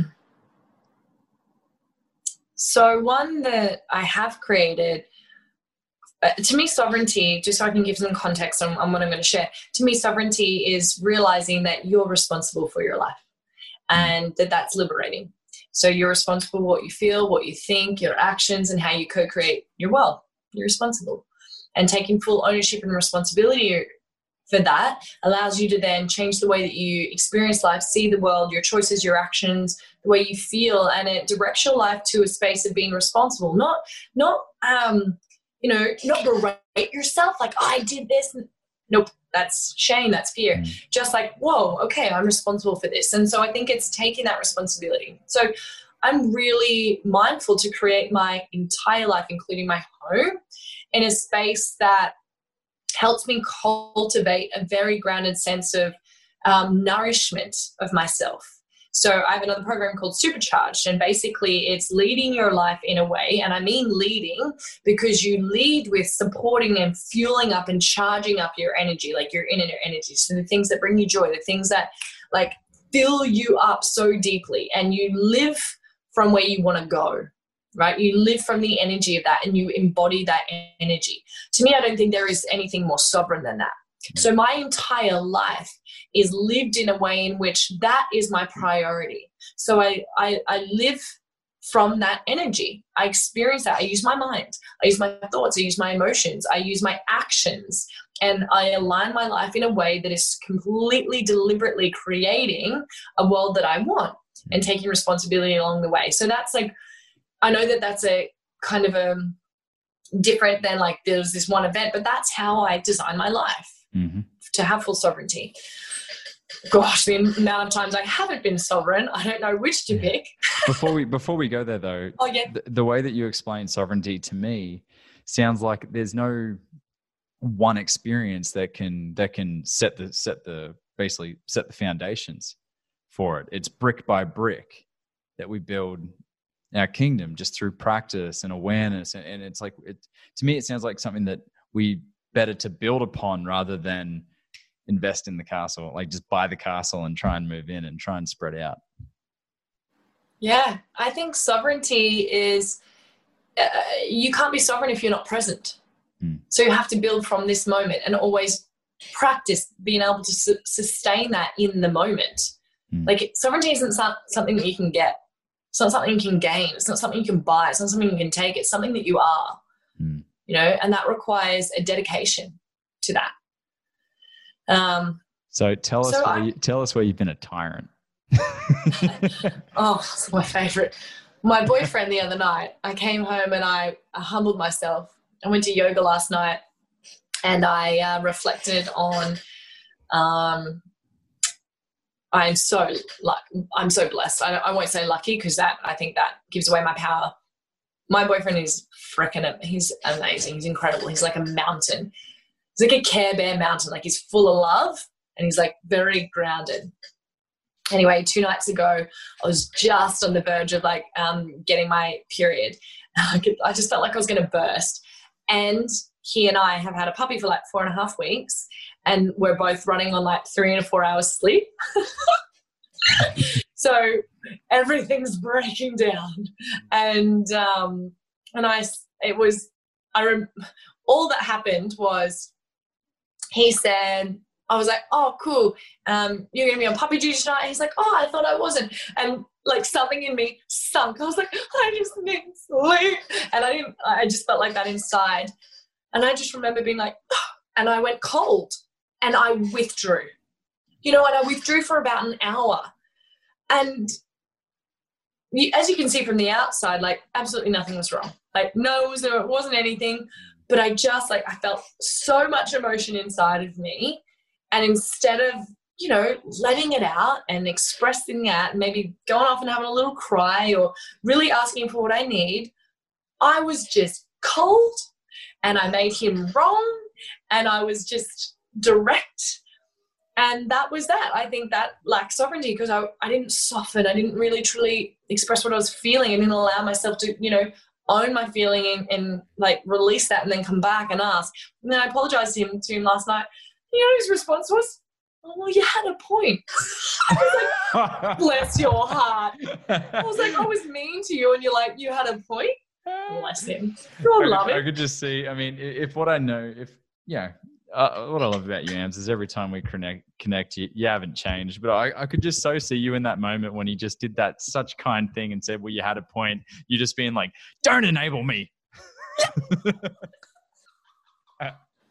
so one that I have created, uh, to me, sovereignty, just so I can give some context on, on what I'm going to share, to me, sovereignty is realizing that you're responsible for your life and that that's liberating. So you're responsible for what you feel, what you think, your actions, and how you co-create your world. You're responsible. And taking full ownership and responsibility for that allows you to then change the way that you experience life, see the world, your choices, your actions, the way you feel, and it directs your life to a space of being responsible. Not, not, um, you know, not berate yourself like, oh, I did this. Nope, that's shame, that's fear. Mm. Just like, whoa, okay, I'm responsible for this. And so I think it's taking that responsibility. So I'm really mindful to create my entire life, including my home, in a space that helps me cultivate a very grounded sense of um, nourishment of myself. So I have another program called Supercharged, and basically it's leading your life in a way, and I mean leading because you lead with supporting and fueling up and charging up your energy, like your inner energy. So the things that bring you joy, the things that like fill you up so deeply, and you live from where you want to go. Right? You live from the energy of that and you embody that energy. To me, I don't think there is anything more sovereign than that. So my entire life is lived in a way in which that is my priority. So I, I, I live from that energy. I experience that. I use my mind. I use my thoughts. I use my emotions. I use my actions. And I align my life in a way that is completely deliberately creating a world that I want and taking responsibility along the way. So that's like, I know that that's a kind of a different than like there's this one event, but that's how I design my life mm-hmm. to have full sovereignty. Gosh, the amount of times I haven't been sovereign, I don't know which to pick. before we before we go there though, oh, yeah. the, the way that you explain sovereignty to me sounds like there's no one experience that can that can set the set the basically set the foundations for it. It's brick by brick that we build our kingdom just through practice and awareness. And, and it's like, it, to me, it sounds like something that we better to build upon rather than invest in the castle, like just buy the castle and try and move in and try and spread out. Yeah. I think sovereignty is, uh, you can't be sovereign if you're not present. Mm. So you have to build from this moment and always practice being able to su- sustain that in the moment. Mm. Like sovereignty isn't so- something that you can get. It's not something you can gain. It's not something you can buy. It's not something you can take. It's something that you are, mm. you know, and that requires a dedication to that. Um, so tell us, so where I, you, tell us where you've been a tyrant. Oh, it's my favorite. My boyfriend the other night, I came home and I, I humbled myself. I went to yoga last night and I uh, reflected on, um, I'm so like I'm so blessed. I, I won't say lucky because that I think that gives away my power. My boyfriend is freaking, he's amazing. He's incredible. He's like a mountain. He's like a Care Bear mountain. Like he's full of love and he's like very grounded. Anyway, two nights ago, I was just on the verge of like um, getting my period. I, could, I just felt like I was going to burst. And he and I have had a puppy for like four and a half weeks. And we're both running on like three and four hours sleep. So everything's breaking down. And, um, and I, it was, I rem- all that happened was he said, I was like, oh, cool. Um, you're going to be on puppy duty tonight? He's like, oh, I thought I wasn't. And like something in me sunk. I was like, I just need sleep. And I didn't, I just felt like that inside. And I just remember being like, oh, and I went cold and I withdrew, you know, and I withdrew for about an hour. And you, as you can see from the outside, like absolutely nothing was wrong. Like no, it, was, it wasn't anything, but I just like, I felt so much emotion inside of me. And instead of, you know, letting it out and expressing that and maybe going off and having a little cry or really asking for what I need, I was just cold and I made him wrong and I was just direct. And that was that. I think that lacked sovereignty because I, I didn't soften. I didn't really truly express what I was feeling. I didn't allow myself to, you know, own my feeling and, and like release that and then come back and ask. And then I apologized to him, to him last night. You know, his response was, oh, well, you had a point. I was like, bless your heart. I was like, I was mean to you and you're like, you had a point? Bless him. God I, love I it. could just see, I mean, if what I know, if, yeah, uh, what I love about you, Ams, is every time we connect, connect you, you haven't changed. But I, I could just so see you in that moment when he just did that such kind thing and said, well, you had a point. You just being like, don't enable me. I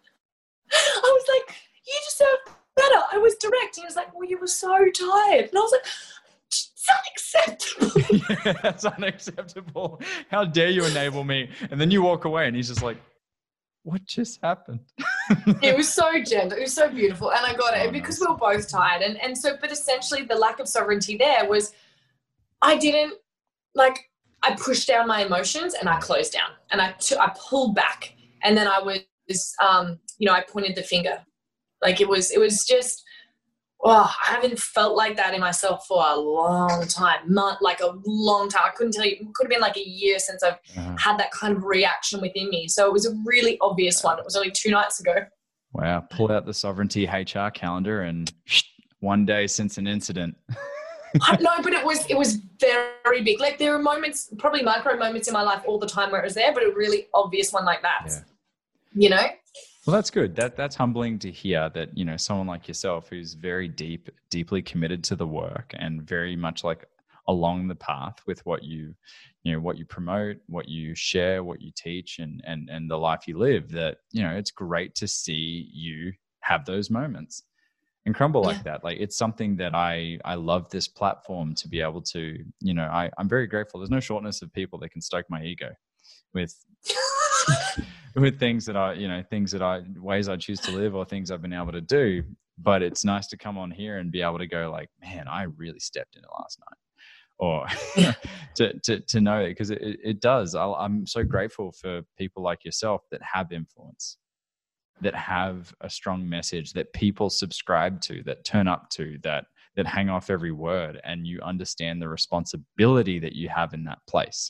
was like, you deserve better. I was direct. He was like, well, you were so tired. And I was like, it's unacceptable. Yeah, that's unacceptable. How dare you enable me? And then you walk away and he's just like, what just happened? It was so gentle. It was so beautiful. And I got it oh, because nice. we were both tired. And, and so, but essentially the lack of sovereignty there was I didn't, like, I pushed down my emotions and I closed down and I, t- I pulled back. And then I was, um, you know, I pointed the finger. Like it was, it was just, oh, I haven't felt like that in myself for a long time, not like a long time. I couldn't tell you, it could have been like a year since I've uh-huh. had that kind of reaction within me. So it was a really obvious one. It was only two nights ago. Wow. Pull out the Sovereignty H R calendar and one day since an incident. No, but it was, it was very big. Like there are moments, probably micro moments in my life all the time where it was there, but a really obvious one like that, yeah. You know? Well, that's good. That that's humbling to hear that, you know, someone like yourself who's very deep, deeply committed to the work and very much like along the path with what you, you know, what you promote, what you share, what you teach and, and, and the life you live, that, you know, it's great to see you have those moments and crumble like yeah. that. Like it's something that I, I love this platform to be able to, you know, I, I'm very grateful. There's no shortness of people that can stoke my ego with with things that I, you know, things that I, ways I choose to live or things I've been able to do. But it's nice to come on here and be able to go like, man, I really stepped in it last night. Or to, to, to know it, because it, it does. I'll, I'm so grateful for people like yourself that have influence, that have a strong message that people subscribe to, that turn up to, that, that hang off every word, and you understand the responsibility that you have in that place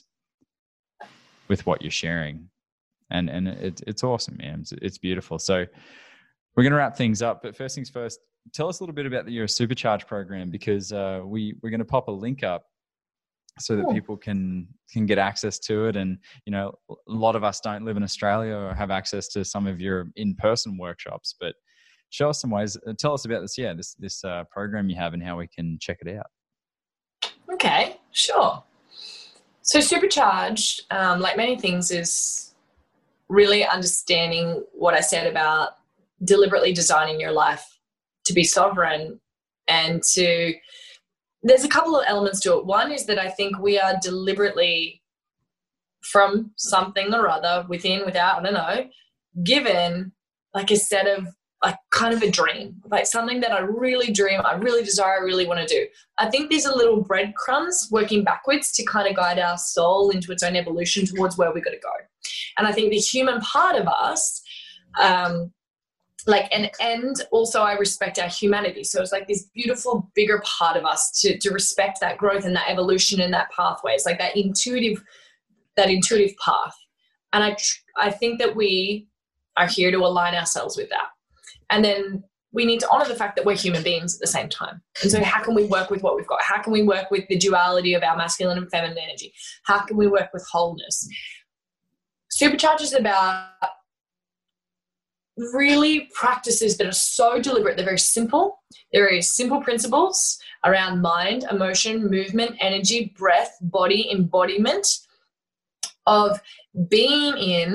with what you're sharing. And and it, it's awesome, man. It's, it's beautiful. So we're going to wrap things up. But first things first, tell us a little bit about the, your Supercharge program, because uh, we, we're going to pop a link up so that cool. people can can get access to it. And, you know, a lot of us don't live in Australia or have access to some of your in-person workshops. But show us some ways. Tell us about this, yeah, this, this uh, program you have and how we can check it out. Okay, sure. So Supercharged, um, like many things, is really understanding what I said about deliberately designing your life to be sovereign and to, there's a couple of elements to it. One is that I think we are deliberately, from something or other, within, without, I don't know, given like a set of, like kind of a dream, like something that I really dream, I really desire, I really want to do. I think these are little breadcrumbs working backwards to kind of guide our soul into its own evolution towards where we're going to go. And I think the human part of us, um, like, and, and also I respect our humanity. So it's like this beautiful, bigger part of us to, to respect that growth and that evolution and that pathway. It's like that intuitive, that intuitive path. And I, I think that we are here to align ourselves with that. And then we need to honor the fact that we're human beings at the same time. And so how can we work with what we've got? How can we work with the duality of our masculine and feminine energy? How can we work with wholeness? Supercharge is about really practices that are so deliberate. They're very simple. They're very simple principles around mind, emotion, movement, energy, breath, body, embodiment, of being in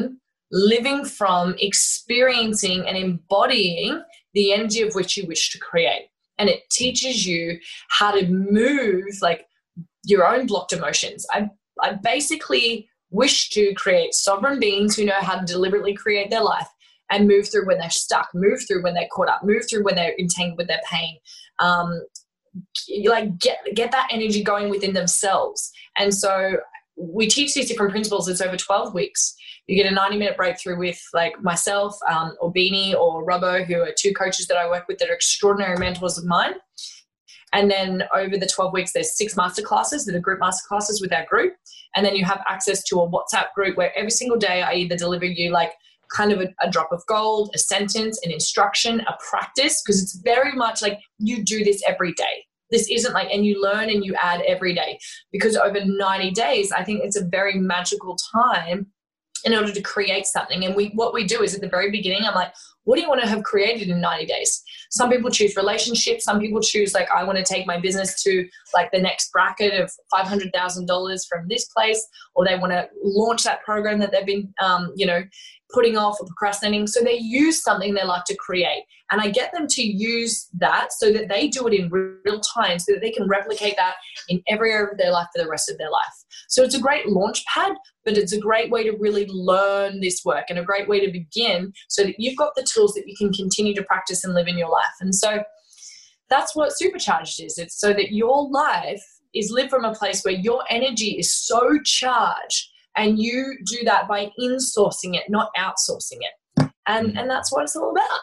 living from, experiencing and embodying the energy of which you wish to create. And it teaches you how to move like your own blocked emotions. I, I basically wish to create sovereign beings who know how to deliberately create their life and move through when they're stuck, move through when they're caught up, move through when they're entangled with their pain. Um, like get, get that energy going within themselves. And so we teach these different principles. It's over twelve weeks. You get a ninety minute breakthrough with like myself um, or Beanie or Robbo, who are two coaches that I work with that are extraordinary mentors of mine. And then over the twelve weeks, there's six masterclasses that are group masterclasses with our group. And then you have access to a WhatsApp group where every single day I either deliver you like kind of a, a drop of gold, a sentence, an instruction, a practice, because it's very much like you do this every day. This isn't like, and you learn and you add every day, because over ninety days, I think it's a very magical time in order to create something. And we, what we do is at the very beginning, I'm like, what do you want to have created in ninety days? Some people choose relationships. Some people choose like, I want to take my business to like the next bracket of five hundred thousand dollars from this place, or they want to launch that program that they've been, um, you know, putting off or procrastinating. So they use something they like to create. And I get them to use that so that they do it in real time, so that they can replicate that in every area of their life for the rest of their life. So it's a great launch pad, but it's a great way to really learn this work and a great way to begin so that you've got the tools that you can continue to practice and live in your life. And so that's what Supercharged is. It's so that your life is lived from a place where your energy is so charged, and you do that by insourcing it, not outsourcing it. And, and that's what it's all about.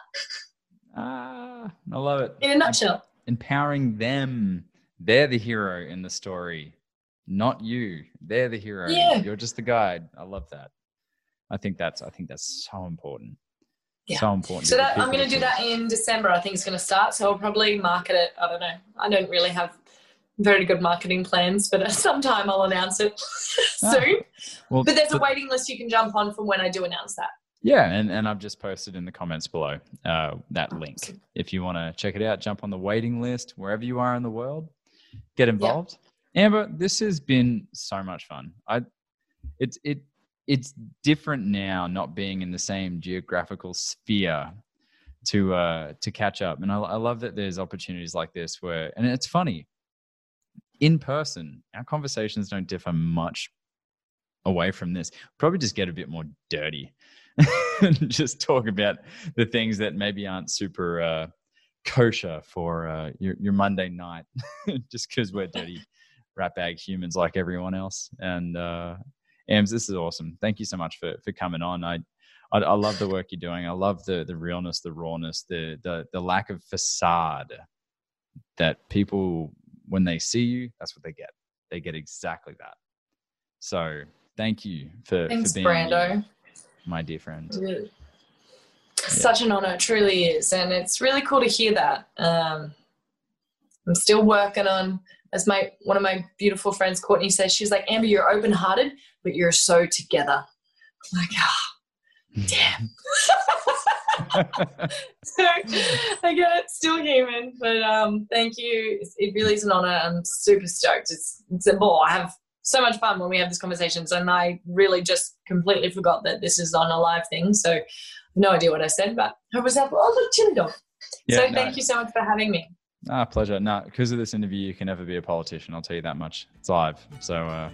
Ah, I love it. In a nutshell. Empowering them. They're the hero in the story, not you. They're the hero. Yeah. You're just the guide. I love that. I think that's, I think that's so important. Yeah. So important. So that, I'm going to do that in December. I think it's going to start. So I'll probably market it. I don't know. I don't really have very good marketing plans, but sometime I'll announce it soon. Ah, well, but there's a waiting list you can jump on from when I do announce that. Yeah, and, and I've just posted in the comments below uh, that link. If you want to check it out, jump on the waiting list wherever you are in the world. Get involved. Yeah. Amber, this has been so much fun. I, it's it it's different now, not being in the same geographical sphere to uh, to catch up. And I, I love that there's opportunities like this where, and it's funny, in person, our conversations don't differ much away from this. Probably just get a bit more dirty. Just talk about the things that maybe aren't super uh, kosher for uh, your, your Monday night, just because we're dirty rat bag humans like everyone else. And uh, Ams, this is awesome. Thank you so much for for coming on. I I, I love the work you're doing. I love the the realness, the rawness, the the the lack of facade that people, when they see you, that's what they get. They get exactly that. So thank you for, Thanks, for being Brando. You, my dear friend. Really. Such an honor, it truly is. And it's really cool to hear that. Um, I'm still working on, as my one of my beautiful friends, Courtney, says, she's like, Amber, you're open-hearted, but you're so together. I'm like, ah, oh, damn. So I get it, still human, but um, thank you. It's, it really is an honor. I'm super stoked. It's, it's a ball. I have so much fun when we have these conversations, and I really just completely forgot that this is on a live thing. So I have no idea what I said, but I was up. Oh, look, chili dog. Yeah, so no. Thank you so much for having me. Ah, pleasure. No, because of this interview, you can never be a politician. I'll tell you that much. It's live. So, uh...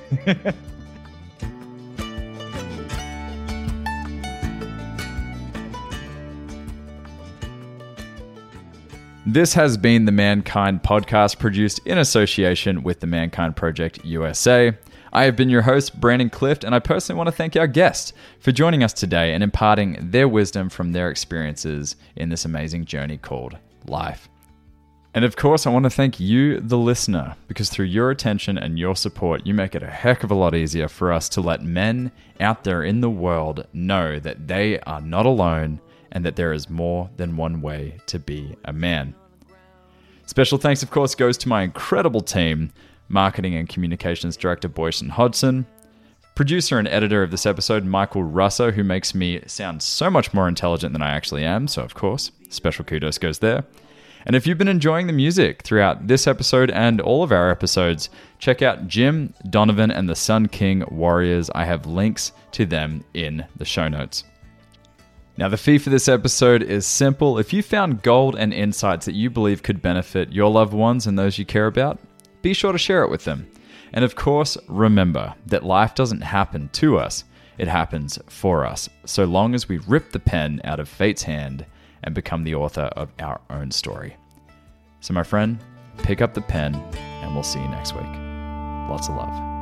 This has been the Mankind Podcast, produced in association with the Mankind Project U S A. I have been your host, Brandon Clift, and I personally want to thank our guests for joining us today and imparting their wisdom from their experiences in this amazing journey called life. And of course, I want to thank you, the listener, because through your attention and your support, you make it a heck of a lot easier for us to let men out there in the world know that they are not alone and that there is more than one way to be a man. Special thanks, of course, goes to my incredible team, Marketing and Communications Director Boyson Hodson, producer and editor of this episode, Michael Russo, who makes me sound so much more intelligent than I actually am, so of course, special kudos goes there. And if you've been enjoying the music throughout this episode and all of our episodes, check out Jim, Donovan, and the Sun King Warriors. I have links to them in the show notes. Now, the fee for this episode is simple. If you found gold and insights that you believe could benefit your loved ones and those you care about, be sure to share it with them. And of course, remember that life doesn't happen to us, it happens for us, so long as we rip the pen out of fate's hand and become the author of our own story. So my friend, pick up the pen and we'll see you next week. Lots of love.